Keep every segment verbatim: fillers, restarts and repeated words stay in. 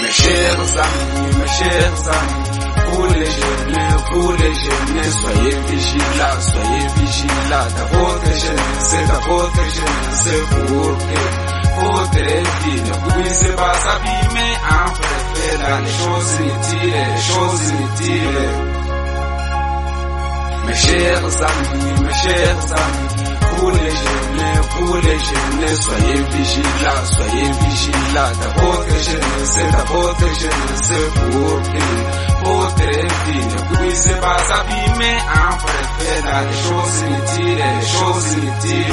Mes chers amis, mes chers amis, pour les jeunes, pour les jeunes, soyez vigilants, soyez vigilants dans votre jeunesse, dans votre jeunesse, pour que votre vie ne puisse pas s'abîmer en préférant les choses inutiles, les choses inutiles. Mes chers amis, mes chers amis, pour les jeunes, pour les jeunes, soyez vigilants, soyez vigilants dans votre jeunesse, dans votre jeunesse, pour que votre vie ne puisse pas s'abîmer en préférant les choses inutiles, les choses inutiles.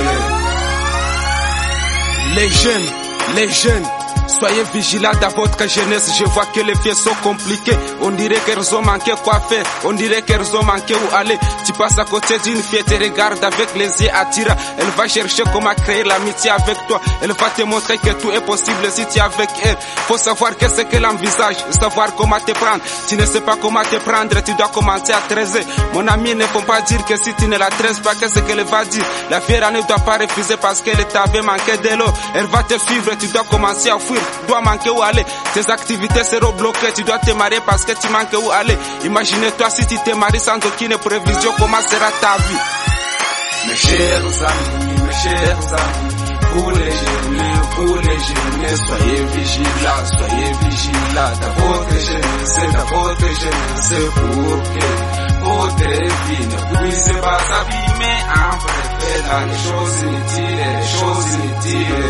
Les jeunes, les jeunes, soyez vigilants dans votre jeunesse. Je vois que les filles sont compliquées. On dirait qu'elles ont manqué quoi faire. On dirait qu'elles ont manqué où aller. Tu passes à côté d'une fille, te regarde avec les yeux attirants. Elle va chercher comment créer l'amitié avec toi. Elle va te montrer que tout est possible si tu es avec elle. Faut savoir qu'est-ce qu'elle envisage, savoir comment te prendre. Tu ne sais pas comment te prendre, tu dois commencer à traiser. Mon ami, ne faut pas dire que si tu ne la traises pas, qu'est-ce qu'elle va dire. La fille ne doit pas refuser parce qu'elle t'avait manqué de l'eau. Elle va te suivre, tu dois commencer à fuir. Tu dois manquer où aller, tes activités seront bloquées, tu dois te marier parce que tu manques où aller. Imagine-toi si tu te maries sans aucune prévision, comment sera ta vie. Mes chers amis, mes chers amis, pour les jeunes, pour les jeunes, soyez vigilants, soyez vigilants dans votre jeunesse, dans votre jeunesse, pour que votre vie ne puisse pas s'abîmer en préférant les choses inutiles, les choses inutiles.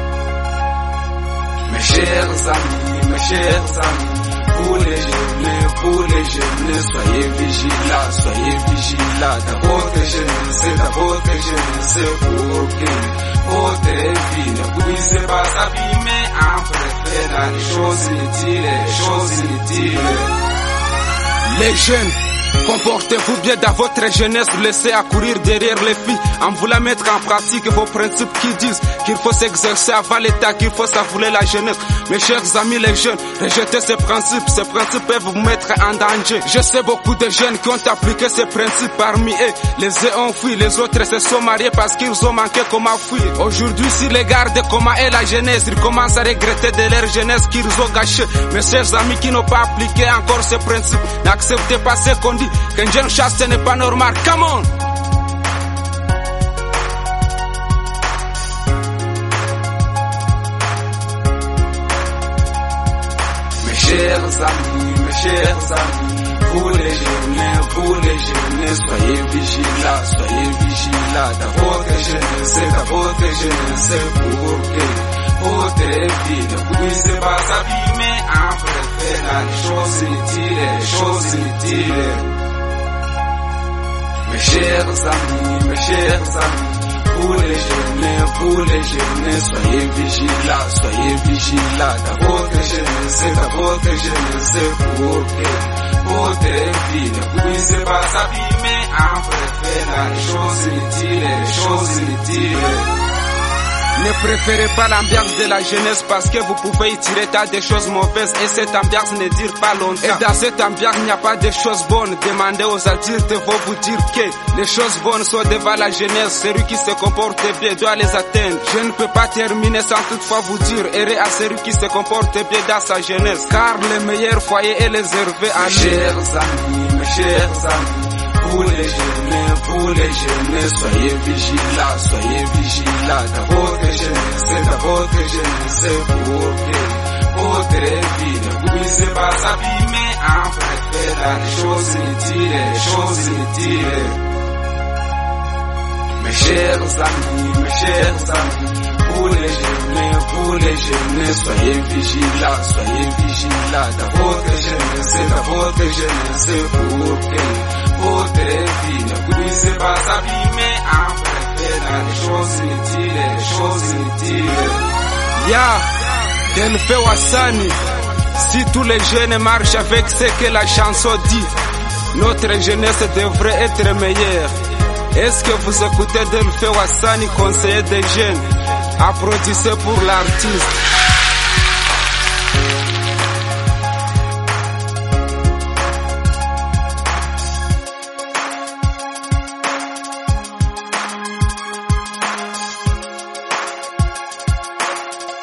Mes chers amis, mes chers amis, pour les jeunes, pour les jeunes, soyez vigilants, soyez vigilants dans votre jeunesse, dans votre jeunesse, pour que votre vie ne puisse pas s'abîmer en préférant les choses inutiles, les choses inutiles. Les jeunes, comportez-vous bien dans votre jeunesse, laissez à courir derrière les filles, en voulant mettre en pratique vos principes qui disent qu'il faut s'exercer avant l'état, qu'il faut savourer la jeunesse. Mes chers amis les jeunes, rejetez ces principes, ces principes peuvent vous mettre en danger. Je sais beaucoup de jeunes qui ont appliqué ces principes, parmi eux, les uns ont fui, les autres se sont mariés parce qu'ils ont manqué comment fuir. Aujourd'hui, s'ils regardent comment est la jeunesse, ils commencent à regretter de leur jeunesse qu'ils ont gâchée. Mes chers amis qui n'ont pas appliqué encore ces principes, n'acceptez pas ce qu'on dit, qu'un jeune chasse ce n'est pas normal. Come on! Mes chers amis, mes chers amis, pour les jeunes, pour les jeunes, soyez vigilants, soyez vigilants dans votre jeunesse, dans votre jeunesse, pour que votre vie ne puisse pas s'abîmer en préférant les choses inutiles, les choses inutiles. Mes chers amis, mes chers amis, pour les jeunes, pour les jeunes, soyez vigilants, soyez vigilants dans votre jeunesse, dans votre jeunesse, pour que votre vie ne puisse pas s'abîmer en préférant les choses inutiles, les choses inutiles. Ne préférez pas l'ambiance de la jeunesse parce que vous pouvez y tirer tas de choses mauvaises et cette ambiance ne dure pas longtemps. Et dans cette ambiance, il n'y a pas de choses bonnes. Demandez aux adultes, vont vous dire que les choses bonnes sont devant la jeunesse. Celui qui se comporte bien doit les atteindre. Je ne peux pas terminer sans toutefois vous dire, errez à celui qui se comporte bien dans sa jeunesse. Car le meilleur foyer est réservé à lui. Mes chers amis, mes chers amis, pour les jeunes, pour les jeunes, soyez vigilants, soyez vigilants dans votre jeunesse, dans votre jeunesse, pour que votre vie ne puisse pas s'abîmer en préférant les choses inutiles, les choses inutiles. Mes chers amis, mes chers amis, pour les jeunes, pour les jeunes, soyez vigilants, soyez vigilants dans votre jeunesse, dans votre jeunesse, pour que votre vie ne puisse pas s'abîmer en préférant les choses inutiles, les choses inutiles. Ya, Delfe Wassani, si tous les jeunes marchent avec ce que la chanson dit, notre jeunesse devrait être meilleure. Est-ce que vous écoutez Delfe Wassani, conseiller des jeunes? Applaudissez pour l'artiste.